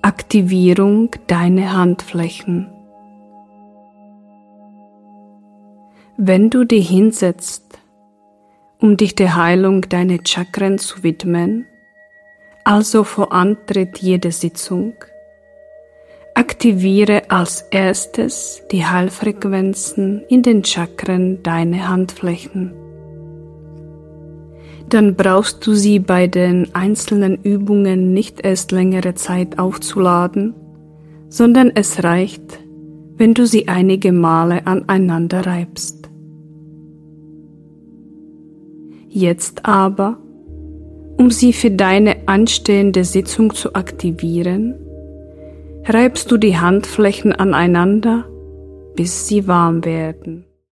Aktivierung deiner Handflächen. Wenn du dich hinsetzt, um dich der Heilung deiner Chakren zu widmen, also vor Antritt jeder Sitzung, aktiviere als erstes die Heilfrequenzen in den Chakren deiner Handflächen. Dann brauchst du sie bei den einzelnen Übungen nicht erst längere Zeit aufzuladen, sondern es reicht, wenn du sie einige Male aneinander reibst. Jetzt aber, um sie für deine anstehende Sitzung zu aktivieren, reibst du die Handflächen aneinander, bis sie warm werden.